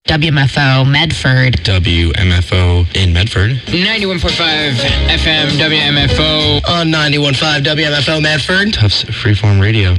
WMFO Medford. WMFO in Medford. 91.5 FM WMFO. On 91.5 WMFO Medford. Tufts Freeform Radio.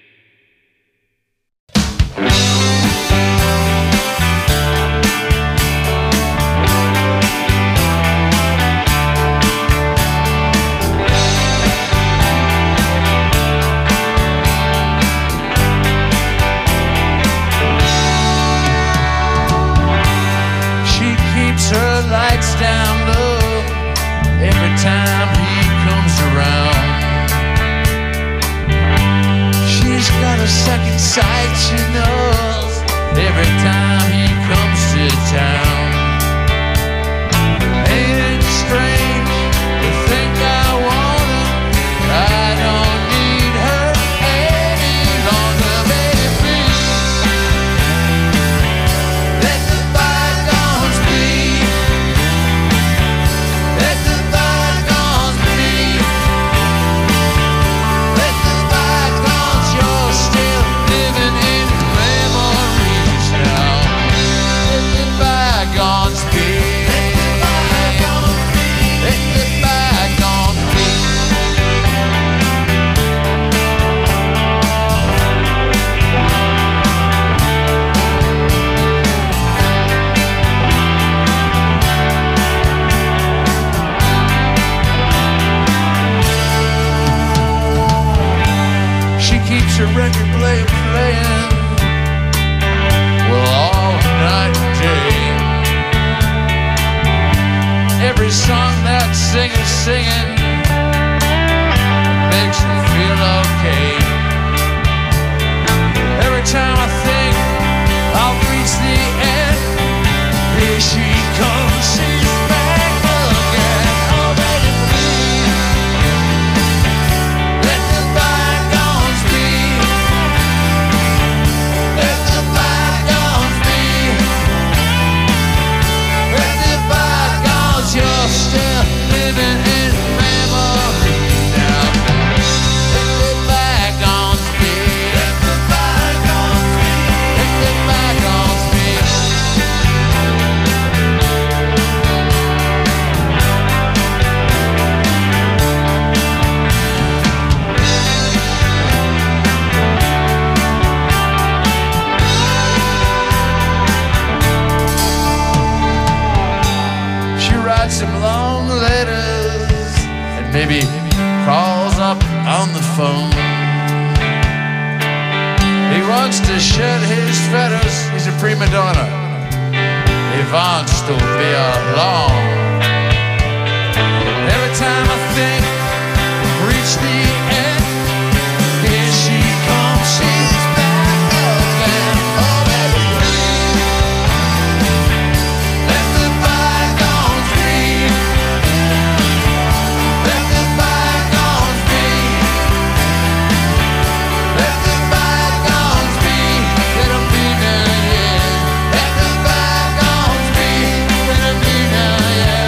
Down low every time he comes around. She's got a second sight, she knows, every time he comes to town. Ain't it strange to think I want her, I don't need her any longer, baby. Let the bygones be. Let the bygones be. Let the bygones, you're still living in memories now. Let the bygones be. Let the bygones be. She keeps her record player playing, well, all night and day. Every song that singer's singing makes me feel okay. Every time I think I'll reach the end, here she comes, she's back again. Oh, baby, please, let the bygones be. Let the bygones be. Let the bygones, you're still living in memory now. Let the bygones be. Let the bygones be. Let the bygones be. She writes him long letters and maybe calls up on the phone. He wants to shed his feathers, he's a prima donna. He wants to be alone. Every time I think I've reached the end, here she comes, she's back again. Oh, baby, please, let the bygones be. Let the bygones be. Let the bygones be. Let them be now, yeah. Let the bygones be. Let them be now, yeah.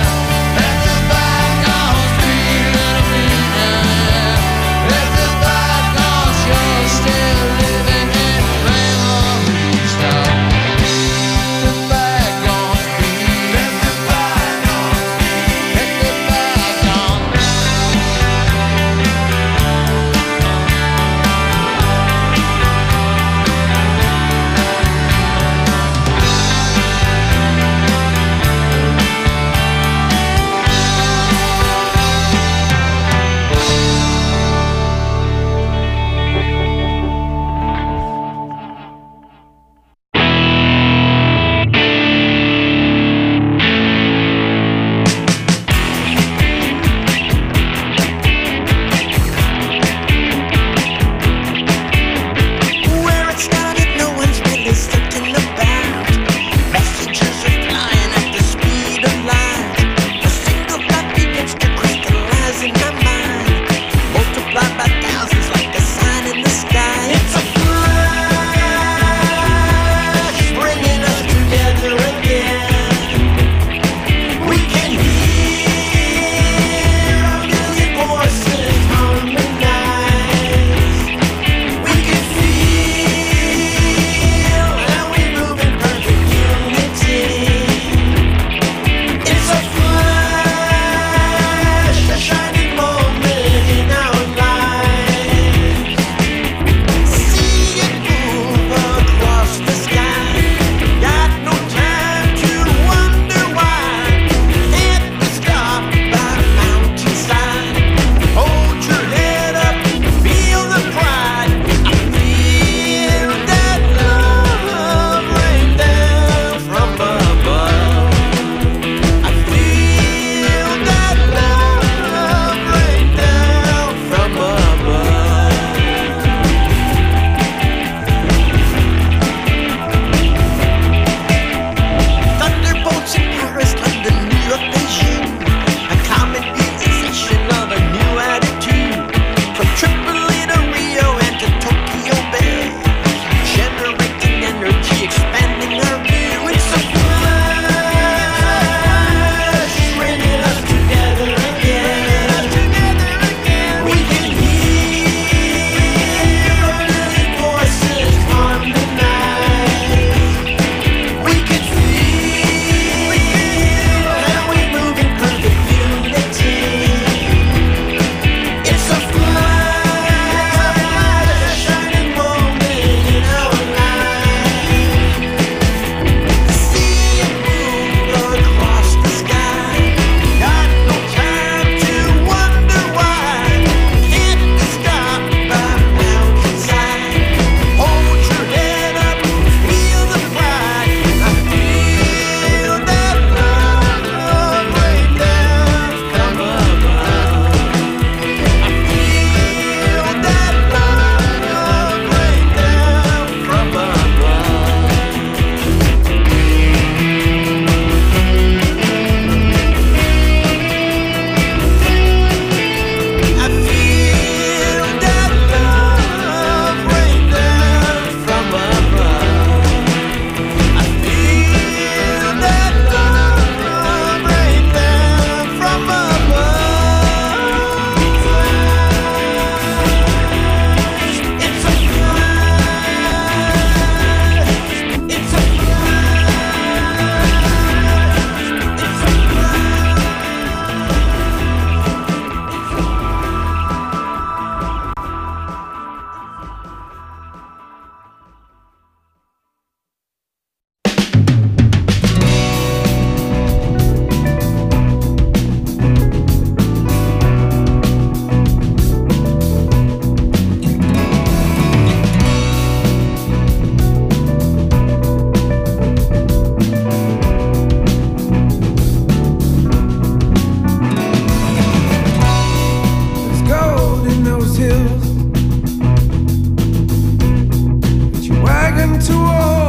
to war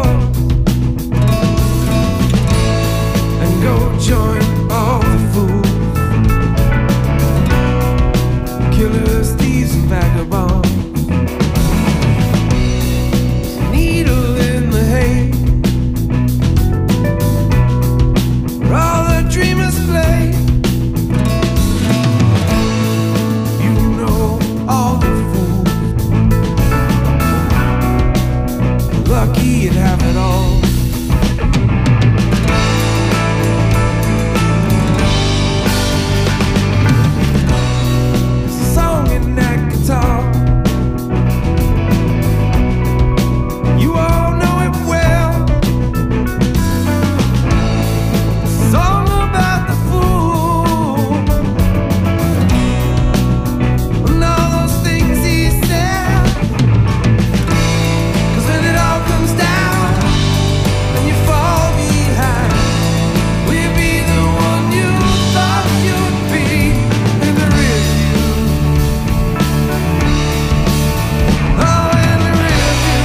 and go join all the fools, killers, thieves, and vagabonds. Needle in the hay, where all the dreamers play. You know all the fools, lucky you'd have it all. There's a song in that guitar, you all know it well. It's a song about the fool and all those things he said. 'Cause when it all comes down and you fall behind, will you be the one you thought you'd be in the rear view? Oh, in the rear view.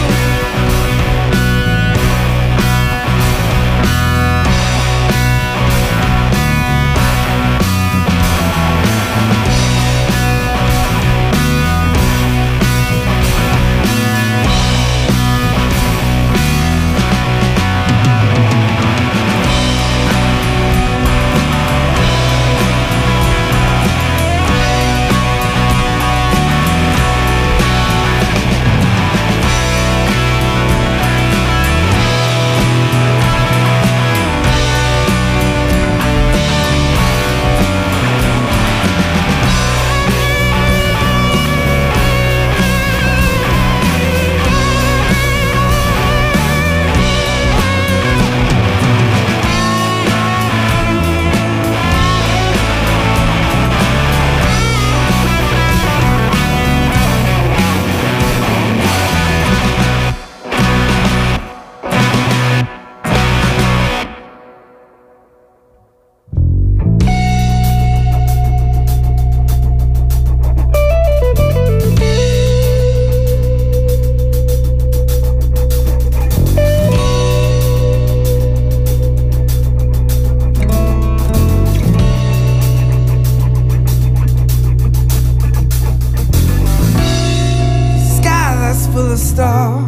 Sky that's full of stars,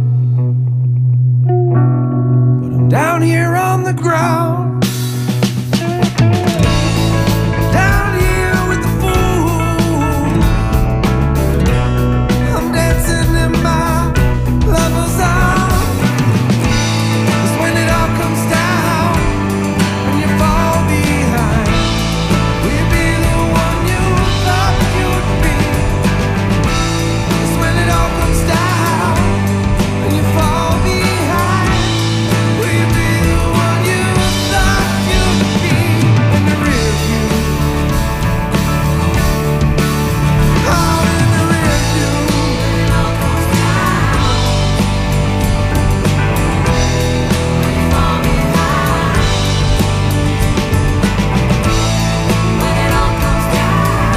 but I'm down here on the ground, down here with the fool. I'm dancing in my lover's arms. 'Cause when it all comes down and you fall behind, will you be the one you thought you'd be? 'Cause when it all comes down and you fall behind, will you be the one you thought you'd be in the rear view? Oh, in the rear view. When it all comes down, when you fall behind, when it all comes down,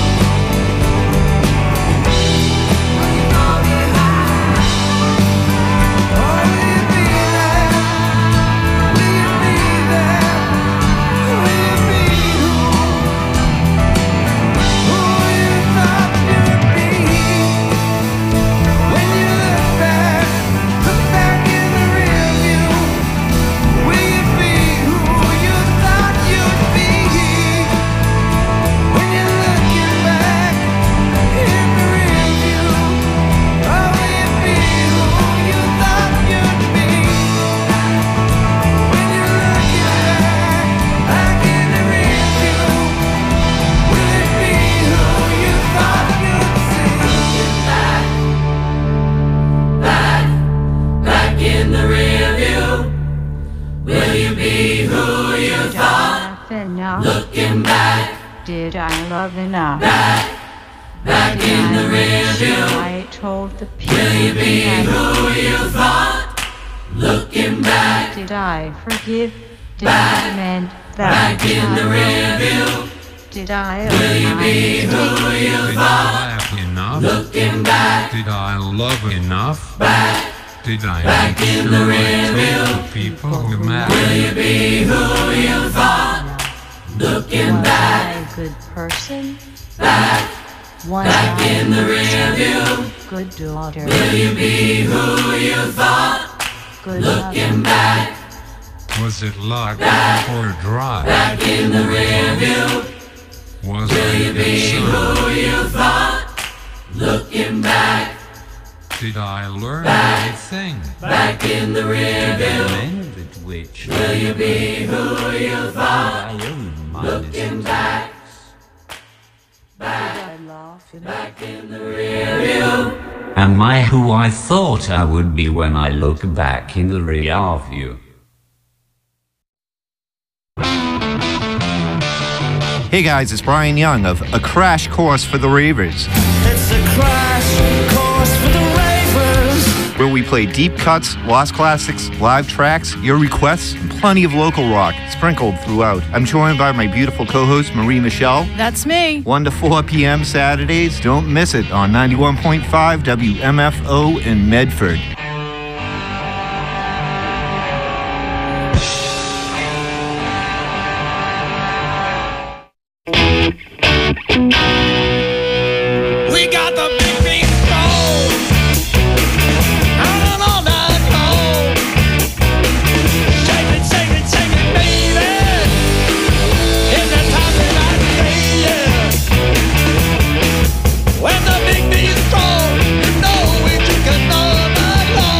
when you fall behind, oh, will you be there? Will you be there? Will you be who you thought you'd be? When you look back in the rear view, will you be who you thought you'd be? When you're looking back in the rear view, oh, will you be who you thought you'd be? When you're looking back in the rear view, will it be who you thought you'd see? Back in the rear view, will you be who you thought? Enough. Looking back Did I love enough? back in the rear view, I told the people. will you be who you thought? Looking back Did I forgive? Did I mend that? back in the rear view, Did I will you be who you thought? Enough? Looking back Did I love enough? Did I back in the rear people who matter? Will you be who you thought? Looking back, a good person. back in the rear view. Good daughter. Will you be who you thought? Good Looking back, was it luck or drive? Back in the rear view. Was will you be who you thought? Looking back, did I learn anything? Back in the rear view. Which will you be who you thought? Looking back, back in the rear view. Am I who I thought I would be when I look back in the rear view? Hey guys, it's Brian Young of A Crash Course for the Ravers. It's a crash course for the ravers. Where we play deep cuts, lost classics, live tracks, your requests, and plenty of local rock sprinkled throughout. I'm joined by my beautiful co-host, Marie Michelle. That's me. 1 to 4 p.m. Saturdays. Don't miss it on 91.5 WMFO in Medford. We got the big beat roll. On all night long. Shake it, baby. In the time that I say, yeah. When the big beat's strong, you know we took it all night long.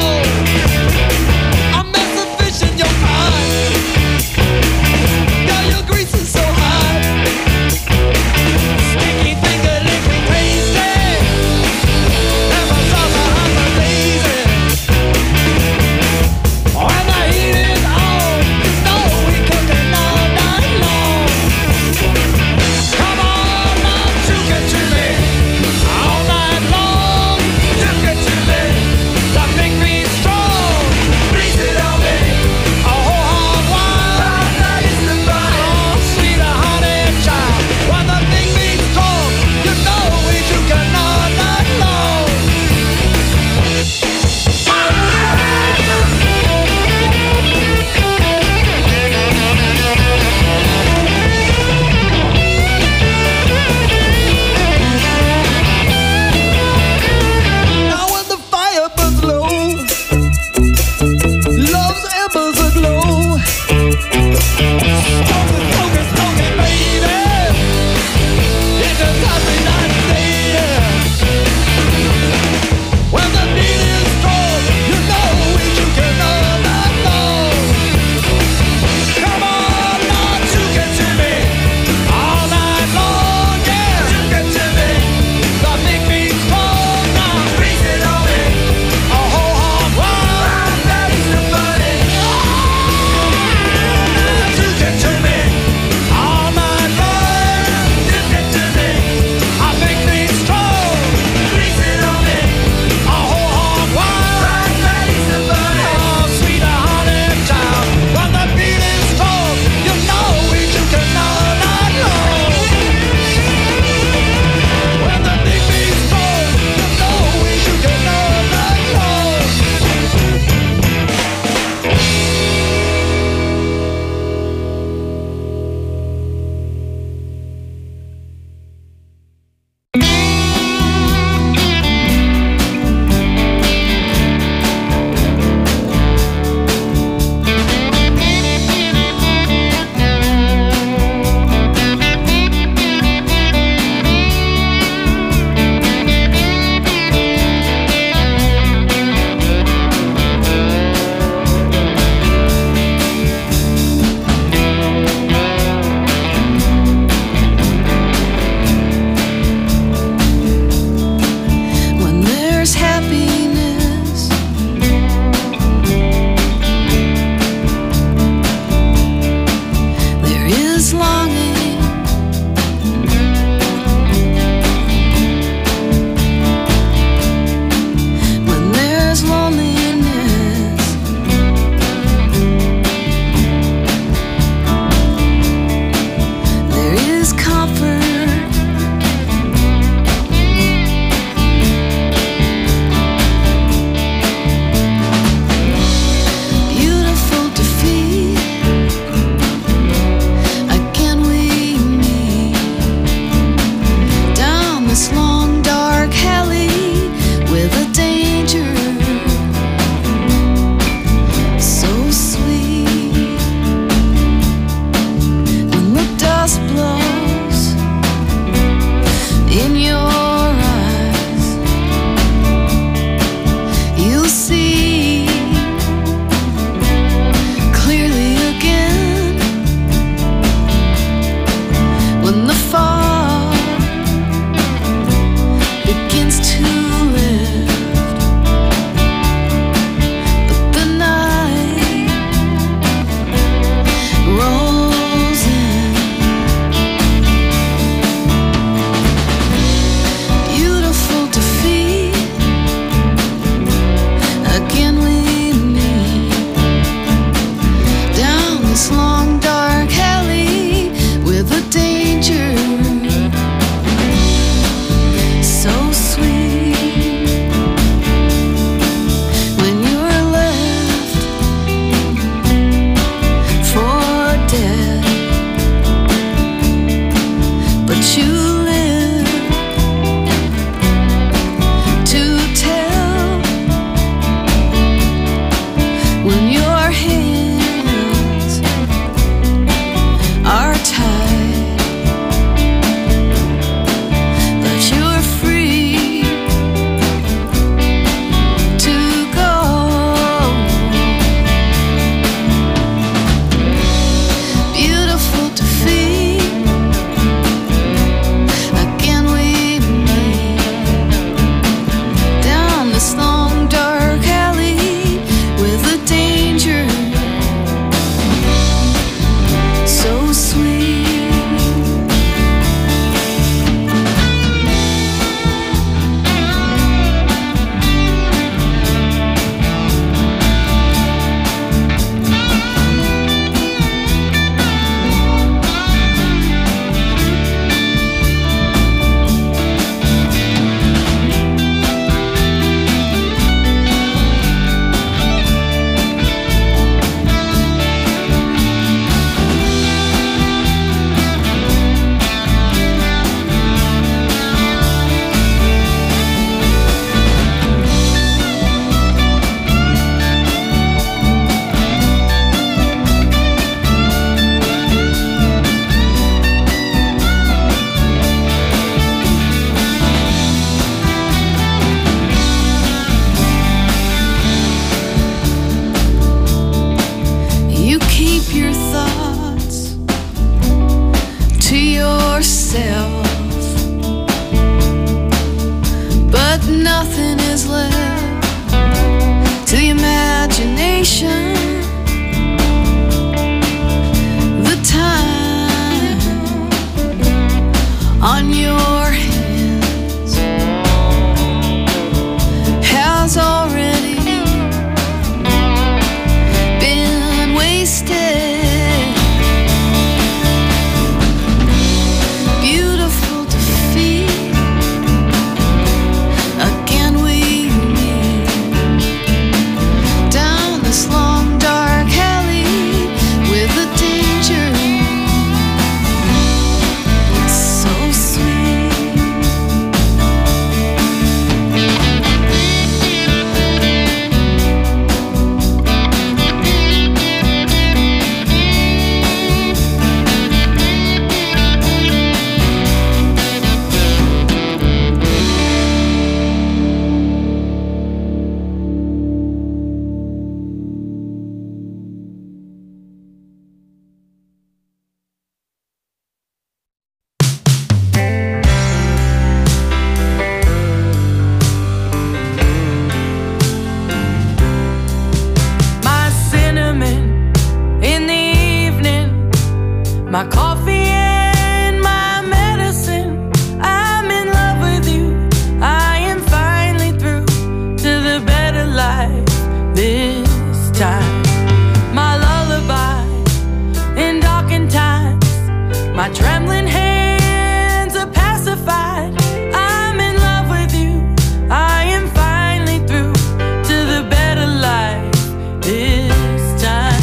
life this time. My lullaby in darkened times, my trembling hands are pacified. I'm in love with you, I am finally through to the better life this time.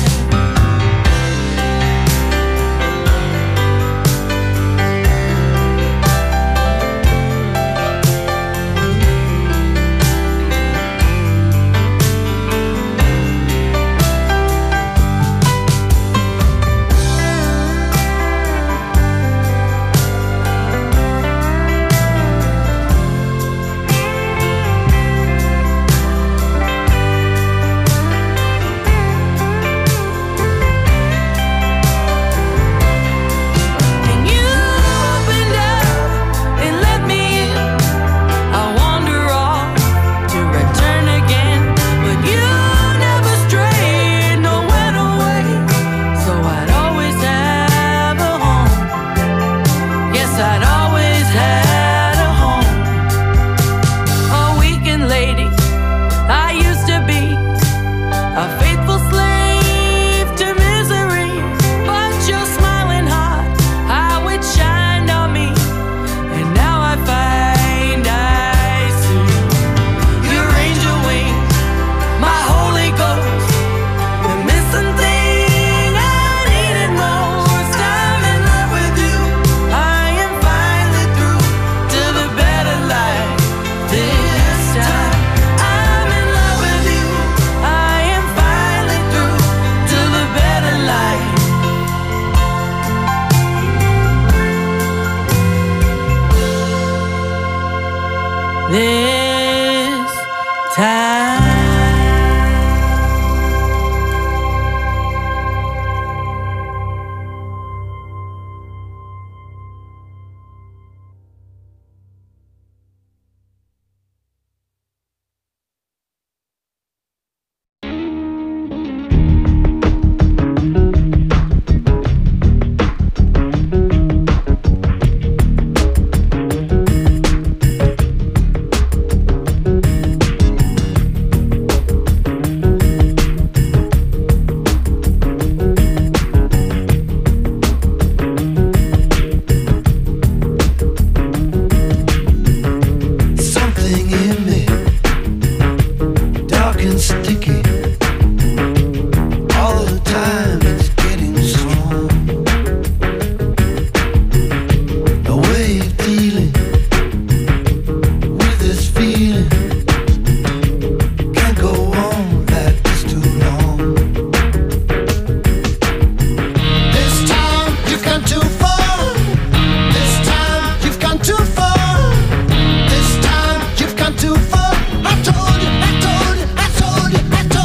This time. I told you.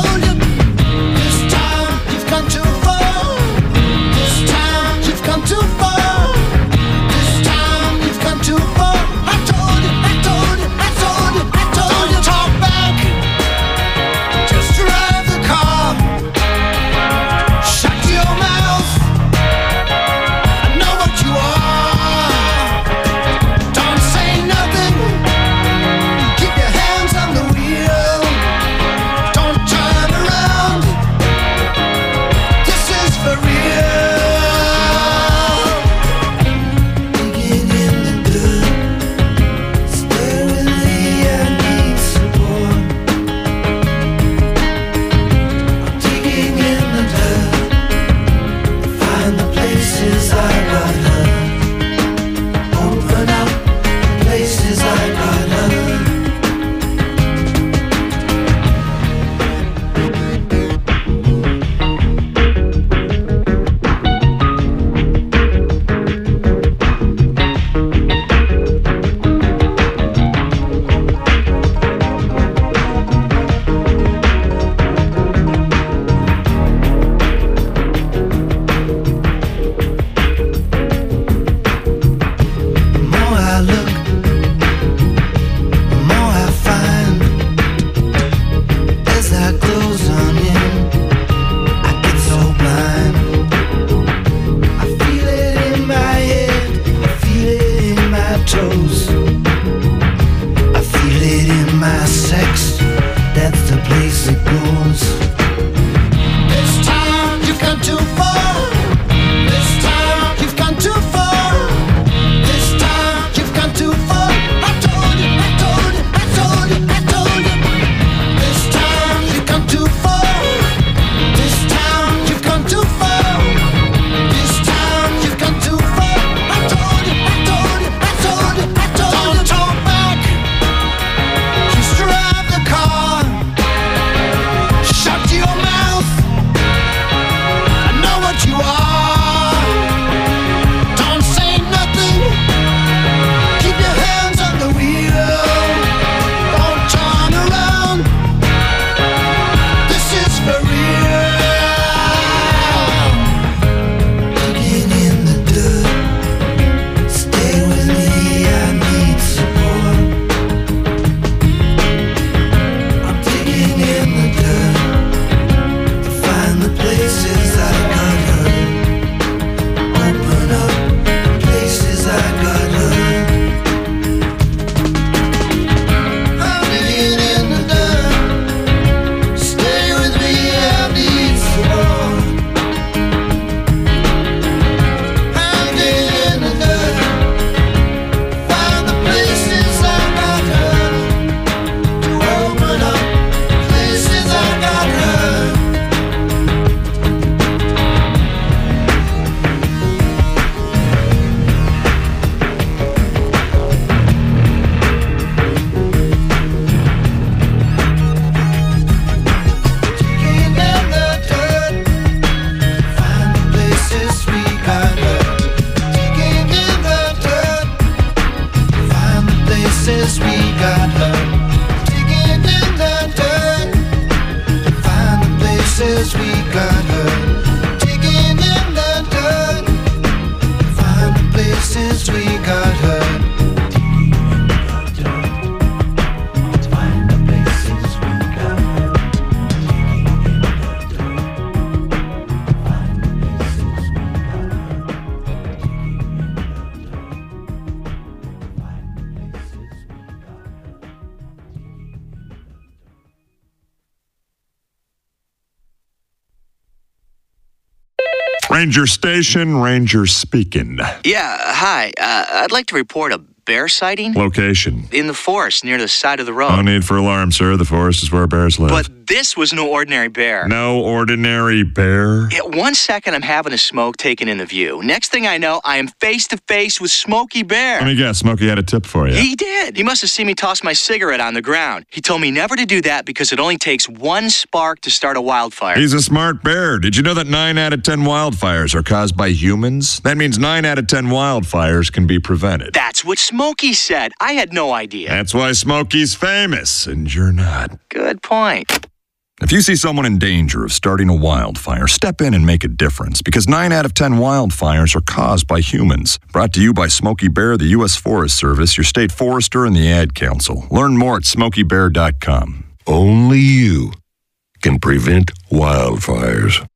Ranger Station, Ranger speaking. Yeah, hi. I'd like to report a bear sighting. Location. In the forest near the side of the road. No need for alarm, sir. The forest is where bears live. But this was no ordinary bear. No ordinary bear? Yeah, 1 second I'm having a smoke taken in the view. Next thing I know, I am face to face with Smokey Bear. Let me guess, Smokey had a tip for you. He did. He must have seen me toss my cigarette on the ground. He told me never to do that because it only takes one spark to start a wildfire. He's a smart bear. Did you know that 9 out of 10 wildfires are caused by humans? That means 9 out of 10 wildfires can be prevented. That's what Smokey said. I had no idea. That's why Smokey's famous, and you're not. Good point. If you see someone in danger of starting a wildfire, step in and make a difference, because 9 out of 10 wildfires are caused by humans. Brought to you by Smokey Bear, the U.S. Forest Service, your state forester, and the Ad Council. Learn more at smokeybear.com. Only you can prevent wildfires.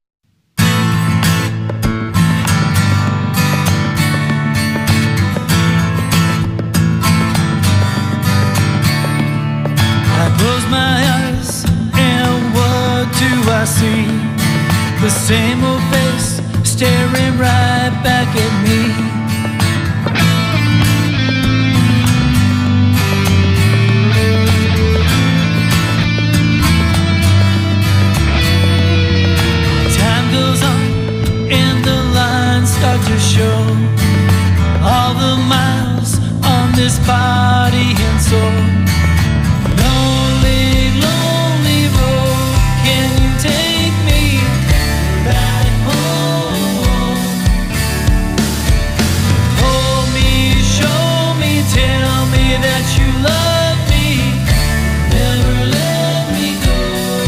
I close my eyes and what do I see? The same old face staring right back at me. Time goes on and the lines start to show all the miles on this body and soul. Lonely, lonely road, can you take me back home? Hold me, show me, tell me that you love me, never let me go.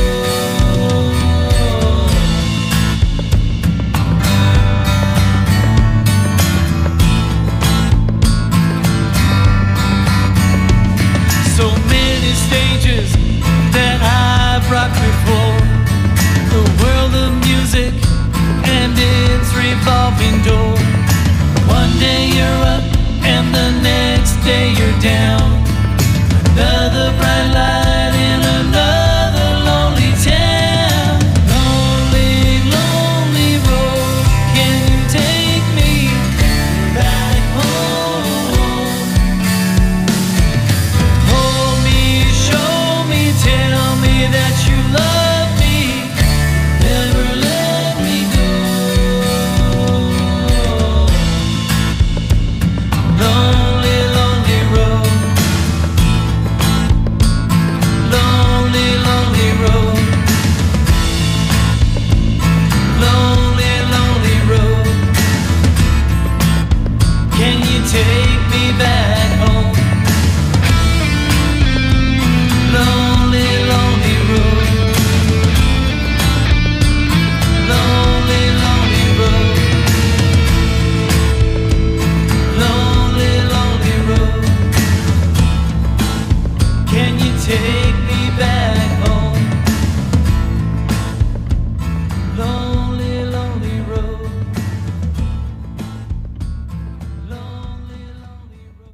So many stages that I've rocked before, the world of music and its revolving door. One day you're up and the next day you're down. Another bright light in another lonely town. Lonely, lonely road, can you take me back home? Hold me, show me, tell me that you love me, never let me go. Lonely, lonely road. Lonely, lonely road. Lonely, lonely road. Can you take me back home? Lonely, lonely road. Lonely, lonely road. Lonely, lonely road. Can you take me back home? Lonely, lonely road. Lonely, lonely road.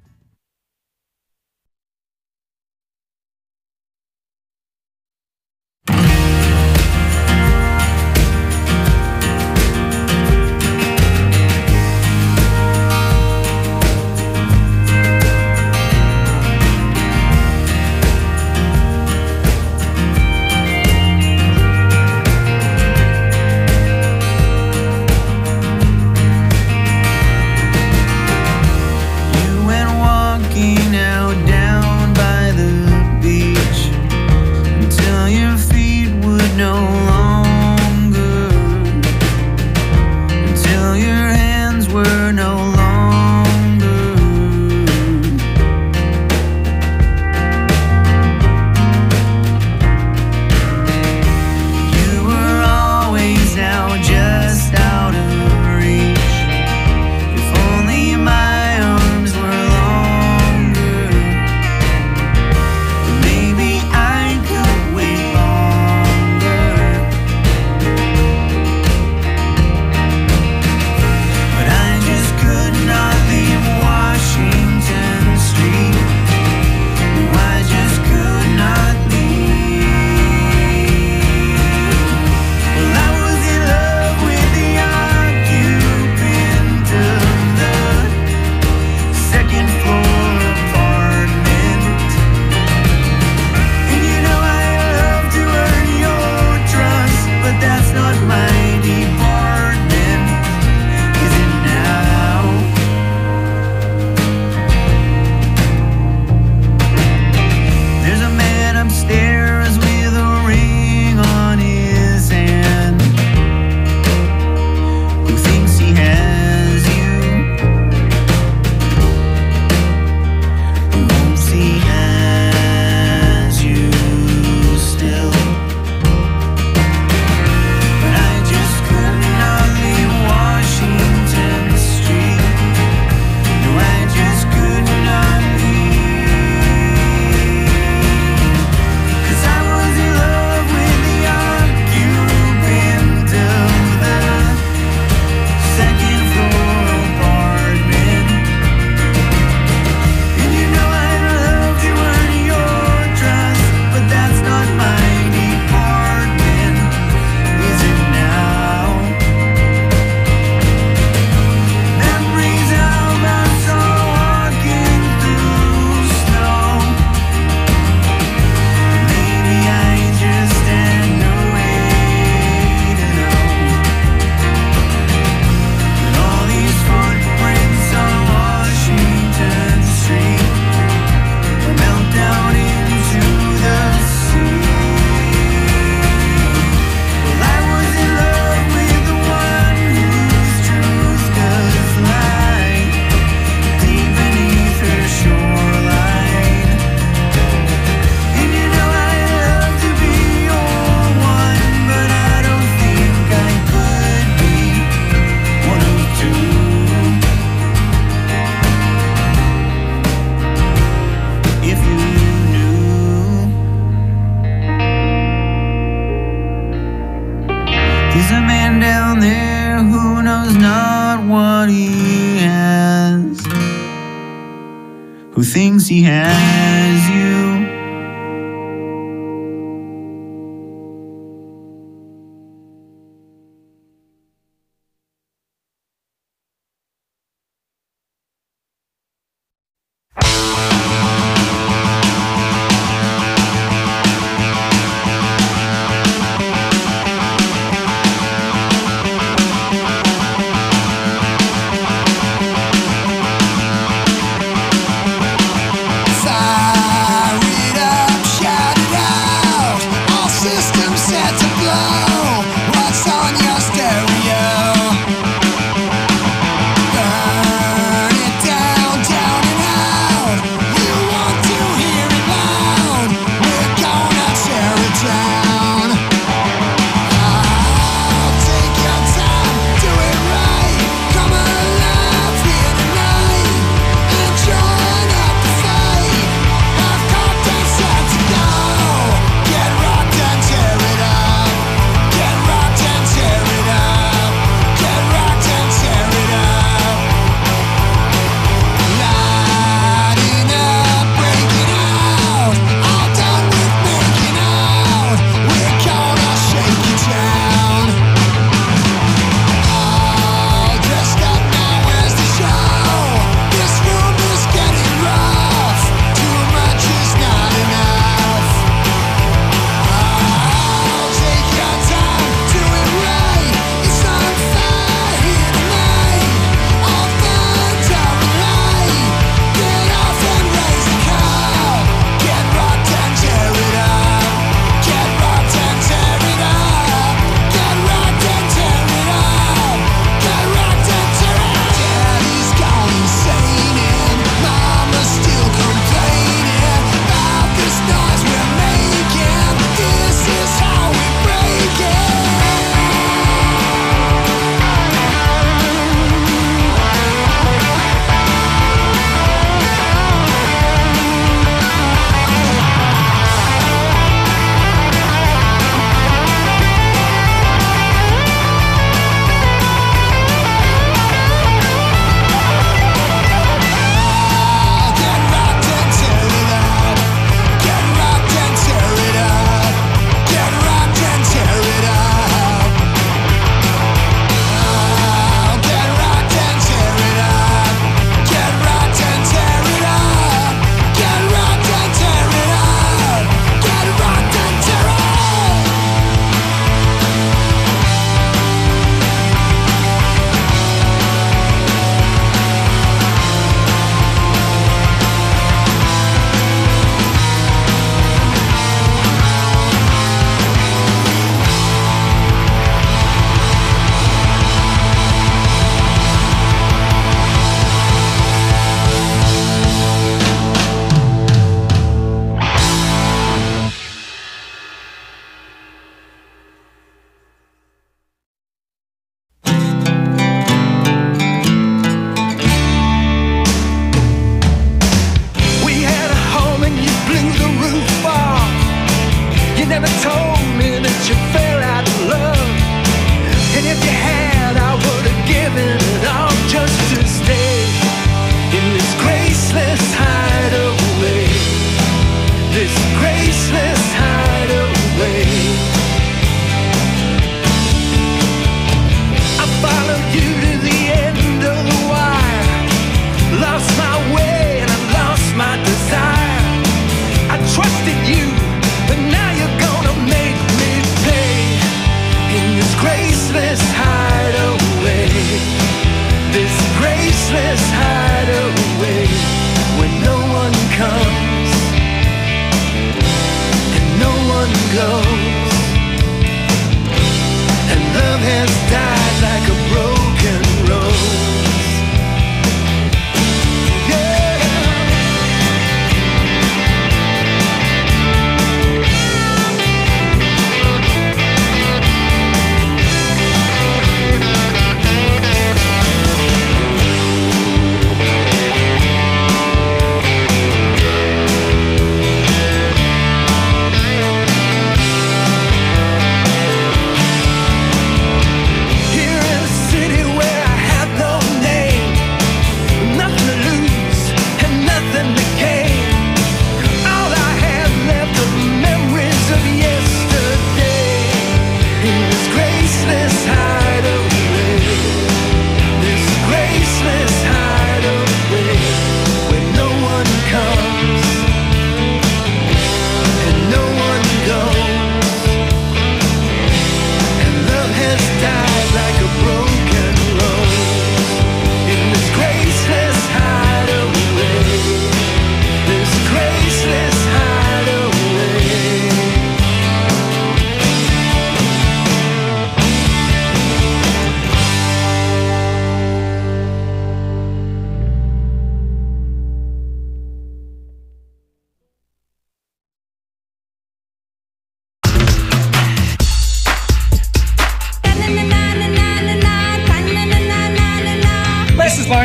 You went walking out down by the beach until your feet would no longer, until your hands were no longer. You were always now just out of reach. If only my arms were longer, maybe I could wait longer. what he has, who thinks he has you. Side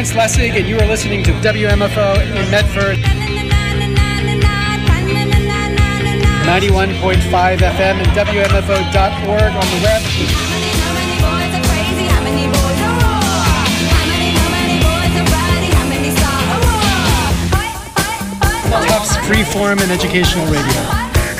Lance Lessig, and you are listening to WMFO in Medford. 91.5 FM and WMFO.org on the web. Tufts Freeform and Educational Radio.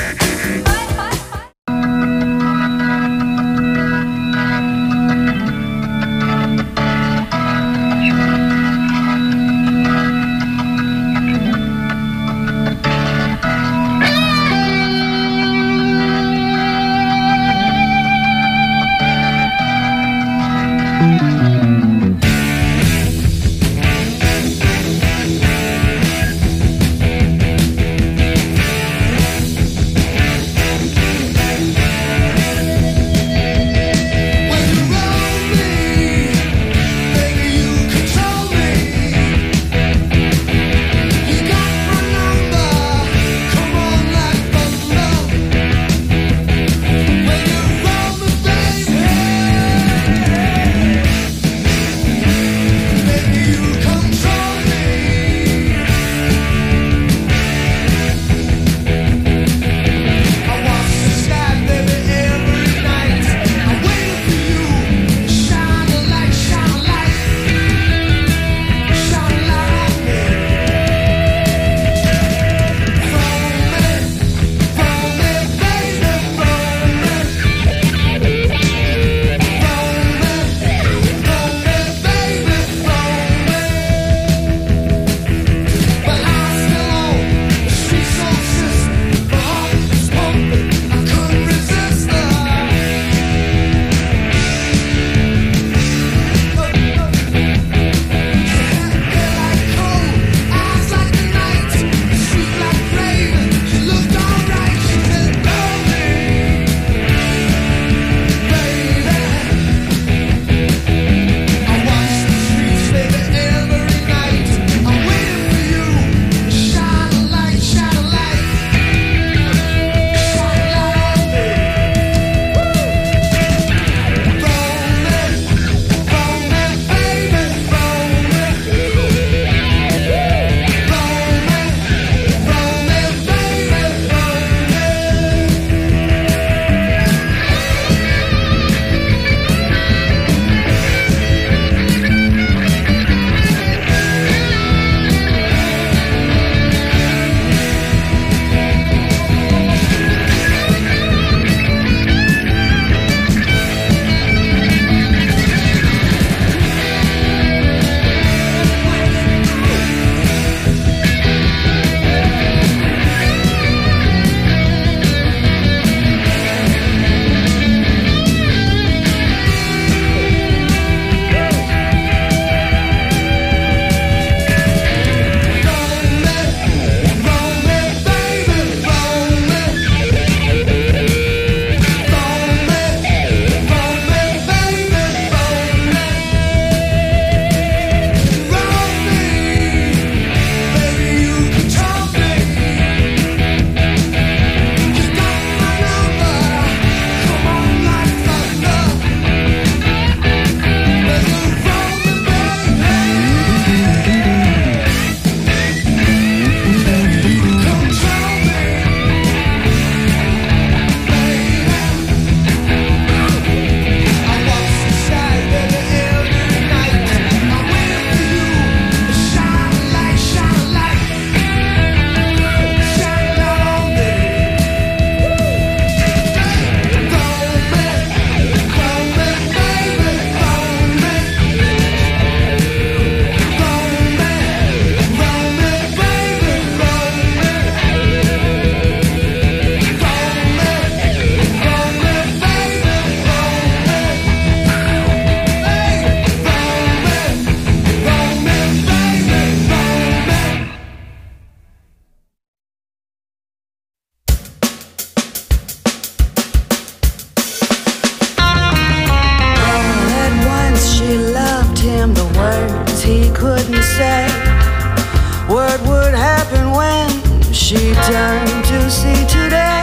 turn to see today.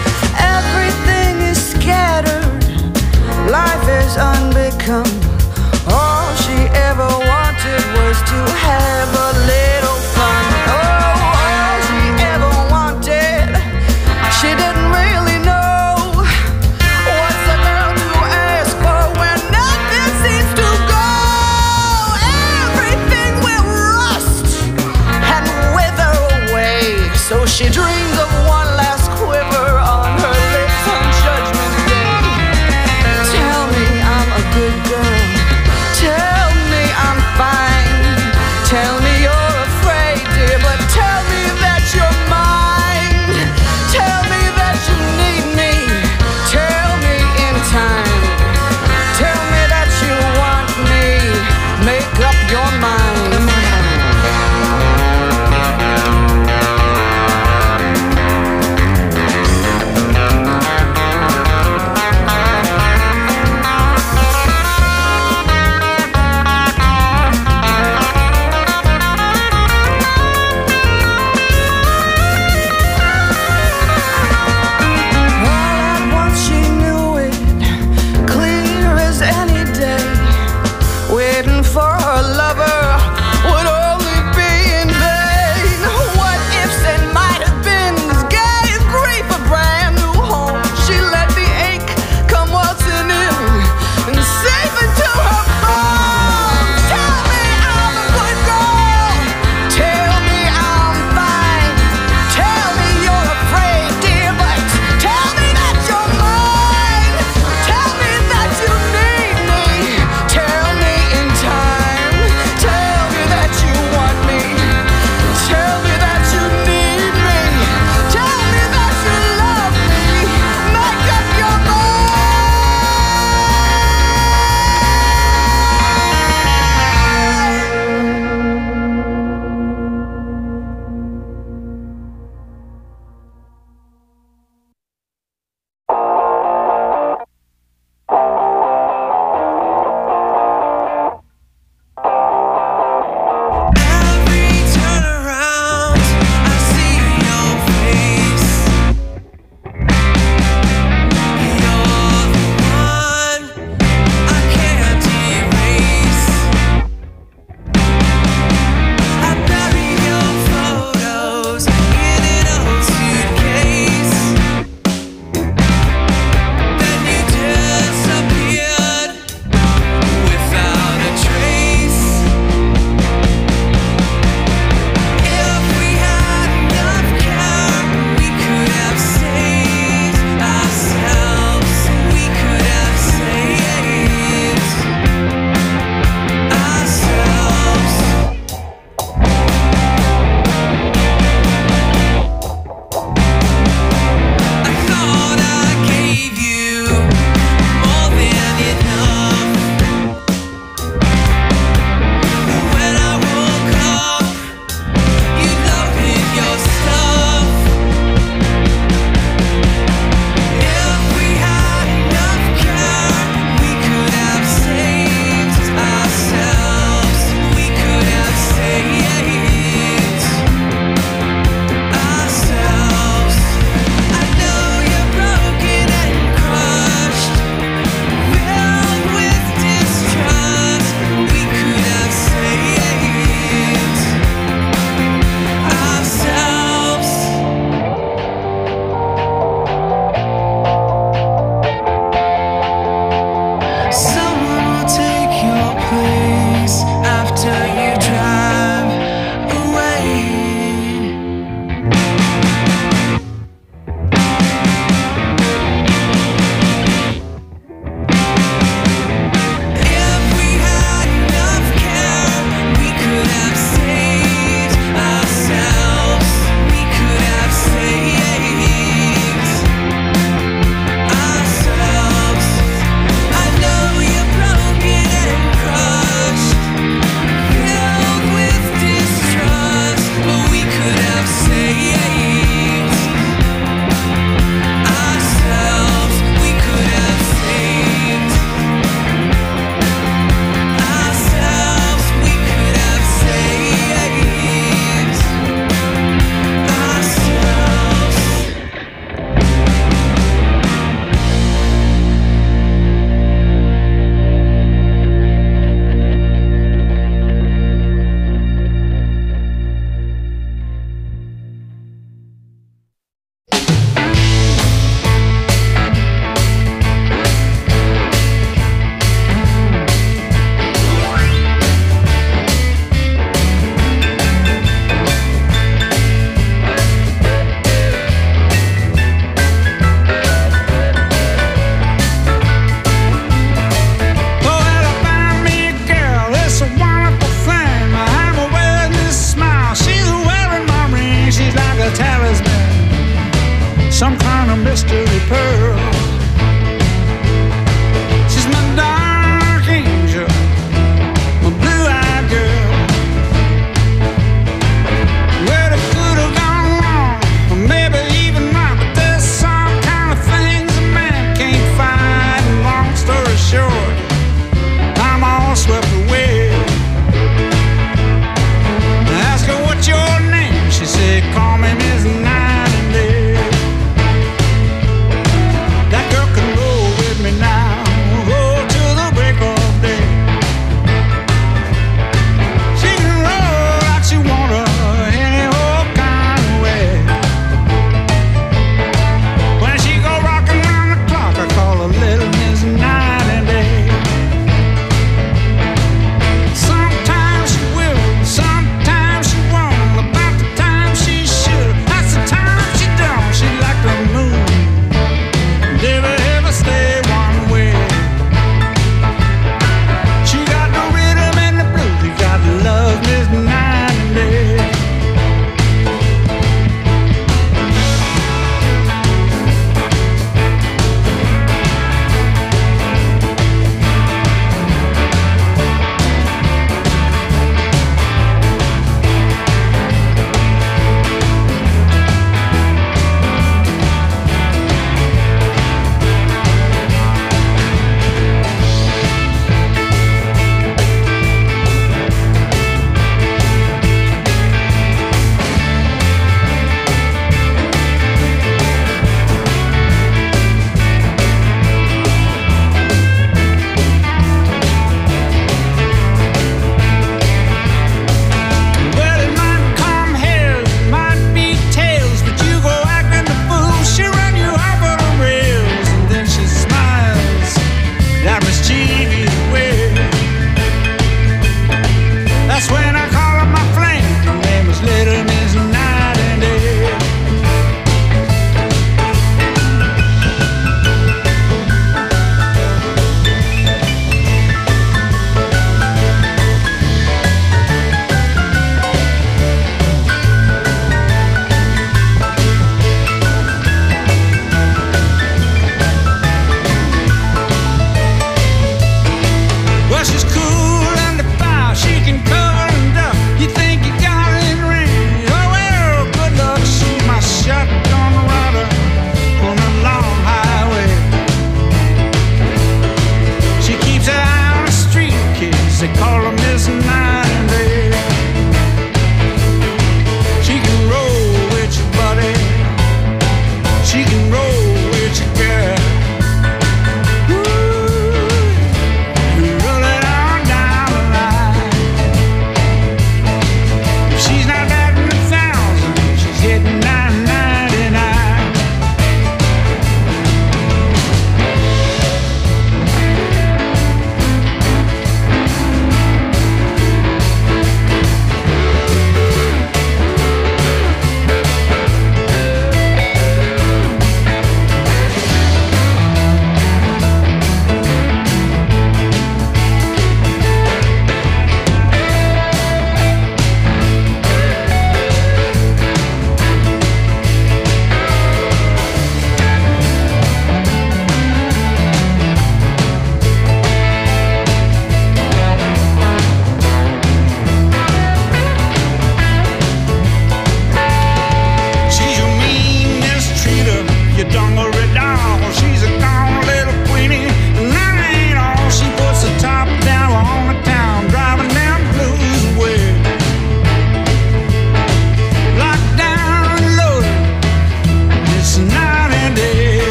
Everything is scattered, life is unbecome. All she ever wanted was to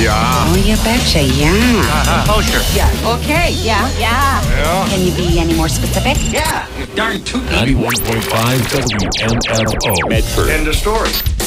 yeah. Oh, you betcha, yeah. Oh, sure. Yeah. Okay, yeah. Can you be any more specific? Yeah. Darn tootin'. 91.5 WMFO. Medford. End of story.